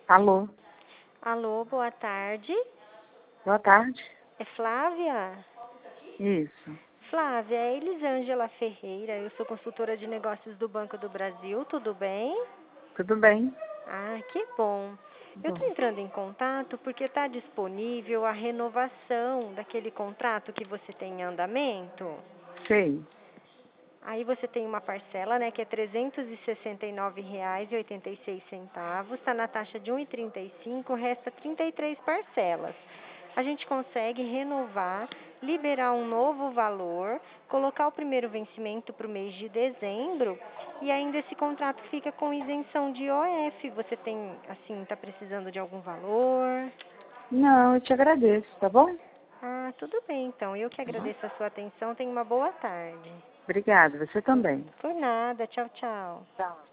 Alô, Alô, boa tarde. boa tarde. É Flávia? Isso. Flávia, é Elisângela Ferreira. Eu sou consultora de negócios do Banco do Brasil. Tudo bem? Tudo bem? Ah, que bom. Eu Bom, estou entrando em contato porque está disponível a renovação daquele contrato que você tem em andamento. sei. Aí você tem uma parcela, né, que é R$ 369,86. Está na taxa de 1,35, resta 33 parcelas. A gente consegue renovar, liberar um novo valor, colocar o primeiro vencimento para o mês de dezembro e ainda esse contrato fica com isenção de IOF. Você tem, assim, está precisando de algum valor? Não, eu te agradeço, tá bom? Ah, tudo bem, então. Eu que Uhum. agradeço a sua atenção. Tenha uma boa tarde. Obrigada, você também. Por nada. Tchau, tchau. Tchau.